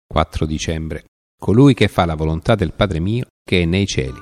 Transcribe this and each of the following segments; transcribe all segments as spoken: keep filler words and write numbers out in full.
quattro dicembre. Colui che fa la volontà del Padre mio che è nei cieli.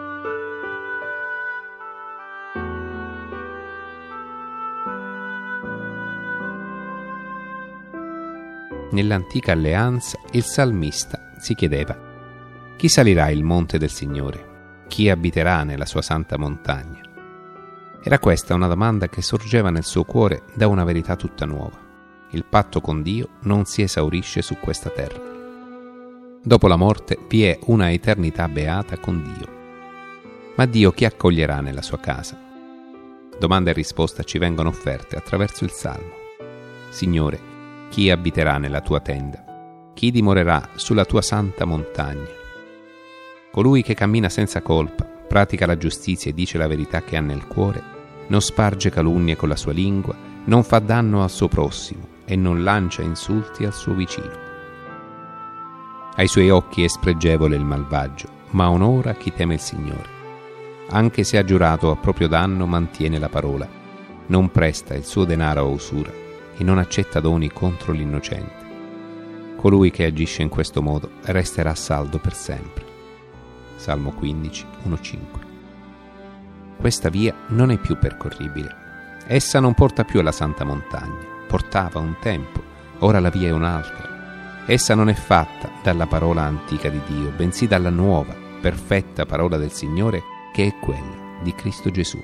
Nell'antica alleanza il salmista si chiedeva: chi salirà il monte del Signore? Chi abiterà nella sua santa montagna? Era questa una domanda che sorgeva nel suo cuore da una verità tutta nuova. Il patto con Dio non si esaurisce su questa terra. Dopo la morte vi è una eternità beata con Dio. Ma Dio chi accoglierà nella sua casa? Domanda e risposta ci vengono offerte attraverso il Salmo. Signore, chi abiterà nella tua tenda? Chi dimorerà sulla tua santa montagna? Colui che cammina senza colpa, pratica la giustizia e dice la verità che ha nel cuore, non sparge calunnie con la sua lingua, non fa danno al suo prossimo e non lancia insulti al suo vicino. Ai suoi occhi è spregevole il malvagio, ma onora chi teme il Signore. Anche se ha giurato a proprio danno, mantiene la parola, non presta il suo denaro a usura e non accetta doni contro l'innocente. Colui che agisce in questo modo resterà saldo per sempre. Salmo quindici, uno cinque. Questa via non è più percorribile. Essa non porta più alla santa montagna. Portava un tempo, ora la via è un'altra. Essa non è fatta dalla parola antica di Dio, bensì dalla nuova, perfetta parola del Signore, che è quella di Cristo Gesù.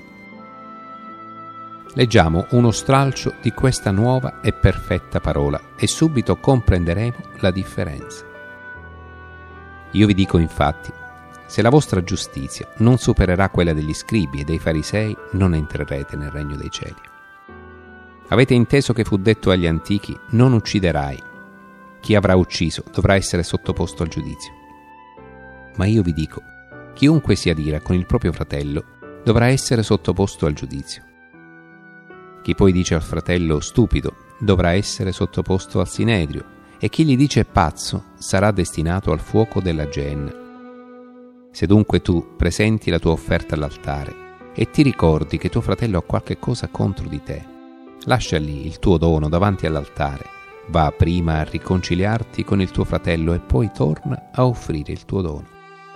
Leggiamo uno stralcio di questa nuova e perfetta parola e subito comprenderemo la differenza. Io vi dico infatti, se la vostra giustizia non supererà quella degli scribi e dei farisei, non entrerete nel regno dei cieli. Avete inteso che fu detto agli antichi: non ucciderai. Chi avrà ucciso dovrà essere sottoposto al giudizio. Ma io vi dico, chiunque si adira con il proprio fratello dovrà essere sottoposto al giudizio. Chi poi dice al fratello stupido dovrà essere sottoposto al sinedrio, e chi gli dice pazzo sarà destinato al fuoco della Geenna. Se dunque tu presenti la tua offerta all'altare e ti ricordi che tuo fratello ha qualche cosa contro di te, lascia lì il tuo dono davanti all'altare, va prima a riconciliarti con il tuo fratello e poi torna a offrire il tuo dono.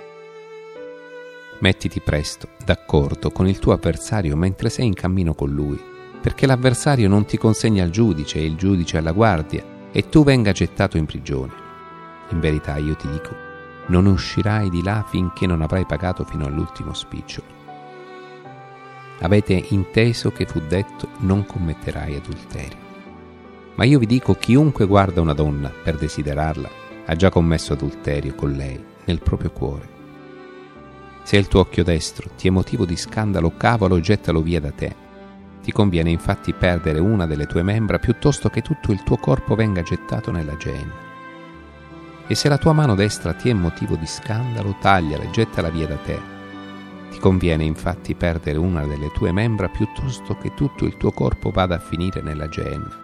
Mettiti presto d'accordo con il tuo avversario mentre sei in cammino con lui, perché l'avversario non ti consegna al giudice e il giudice alla guardia e tu venga gettato in prigione. In verità io ti dico, non uscirai di là finché non avrai pagato fino all'ultimo spicciolo. Avete inteso che fu detto: non commetterai adulterio. Ma io vi dico, chiunque guarda una donna per desiderarla ha già commesso adulterio con lei nel proprio cuore. Se il tuo occhio destro ti è motivo di scandalo, cavalo e gettalo via da te. Ti conviene infatti perdere una delle tue membra piuttosto che tutto il tuo corpo venga gettato nella Geenna. E se la tua mano destra ti è motivo di scandalo, tagliala e gettala via da te. Ti conviene infatti perdere una delle tue membra piuttosto che tutto il tuo corpo vada a finire nella Geenna.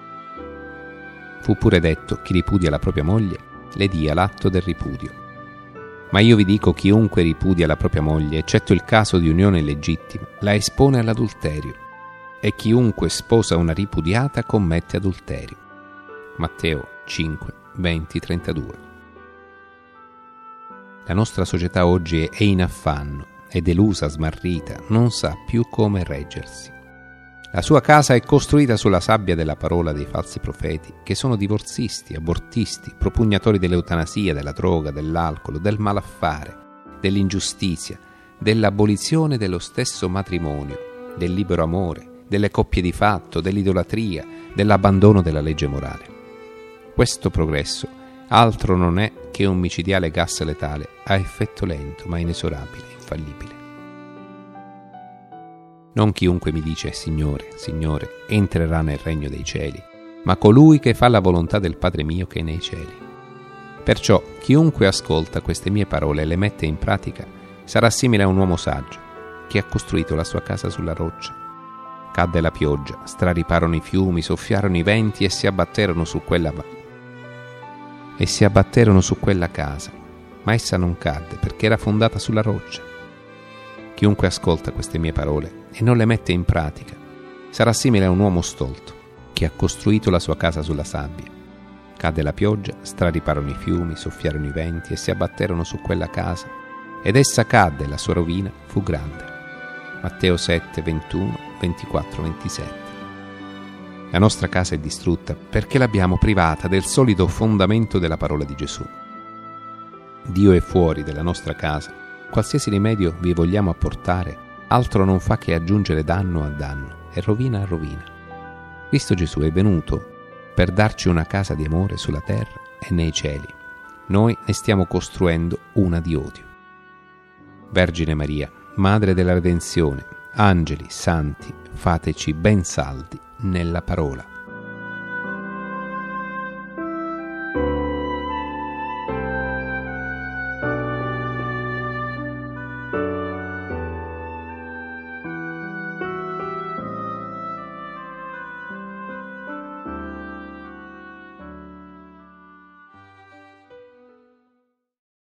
Fu pure detto: chi ripudia la propria moglie le dia l'atto del ripudio. Ma io vi dico, chiunque ripudia la propria moglie, eccetto il caso di unione illegittima, la espone all'adulterio, e chiunque sposa una ripudiata commette adulterio. Matteo cinque, venti, trentadue. La nostra società oggi è in affanno, è delusa, smarrita, non sa più come reggersi. La sua casa è costruita sulla sabbia della parola dei falsi profeti, che sono divorzisti, abortisti, propugnatori dell'eutanasia, della droga, dell'alcol, del malaffare, dell'ingiustizia, dell'abolizione dello stesso matrimonio, del libero amore, delle coppie di fatto, dell'idolatria, dell'abbandono della legge morale. Questo progresso altro non è che un micidiale gas letale a effetto lento ma inesorabile, infallibile. Non chiunque mi dice Signore, Signore, entrerà nel regno dei cieli, ma colui che fa la volontà del Padre mio che è nei cieli. Perciò chiunque ascolta queste mie parole e le mette in pratica sarà simile a un uomo saggio che ha costruito la sua casa sulla roccia. Cadde la pioggia, strariparono i fiumi, soffiarono i venti e si abbatterono su quella e si abbatterono su quella casa, ma essa non cadde perché era fondata sulla roccia. Chiunque ascolta queste mie parole e non le mette in pratica sarà simile a un uomo stolto che ha costruito la sua casa sulla sabbia. Cadde la pioggia, strariparono i fiumi, soffiarono i venti e si abbatterono su quella casa, ed essa cadde e la sua rovina fu grande. Matteo sette, ventuno, ventiquattro, ventisette. La nostra casa è distrutta perché l'abbiamo privata del solido fondamento della parola di Gesù. Dio è fuori della nostra casa. Qualsiasi rimedio vi vogliamo apportare, altro non fa che aggiungere danno a danno e rovina a rovina. Cristo Gesù è venuto per darci una casa di amore sulla terra e nei cieli. Noi ne stiamo costruendo una di odio. Vergine Maria, Madre della Redenzione, angeli, santi, fateci ben saldi nella parola.